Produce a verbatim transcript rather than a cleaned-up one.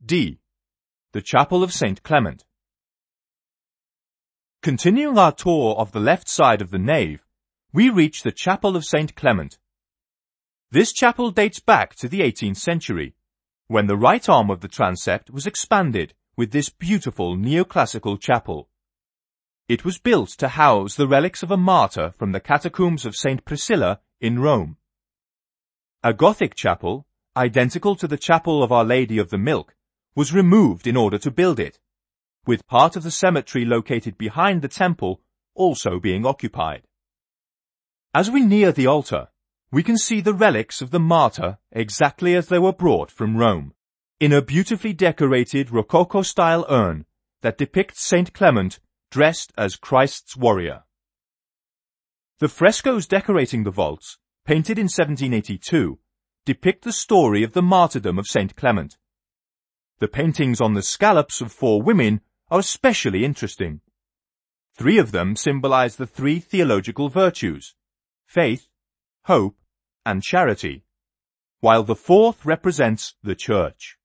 D. The Chapel of Saint Clement. Continuing our tour of the left side of the nave, we reach the Chapel of Saint Clement. This chapel dates back to the eighteenth century, when the right arm of the transept was expanded with this beautiful neoclassical chapel. It was built to house the relics of a martyr from the catacombs of Saint Priscilla in Rome. A Gothic chapel, identical to the chapel of Our Lady of the Milk, was removed in order to build it, with part of the cemetery located behind the temple also being occupied. As we near the altar, we can see the relics of the martyr exactly as they were brought from Rome, in a beautifully decorated Rococo-style urn that depicts Saint Clement dressed as Christ's warrior. The frescoes decorating the vaults, painted in seventeen eighty-two, depict the story of the martyrdom of Saint Clement. The paintings on the scallops of four women are especially interesting. Three of them symbolize the three theological virtues: faith, hope, and charity, while the fourth represents the Church.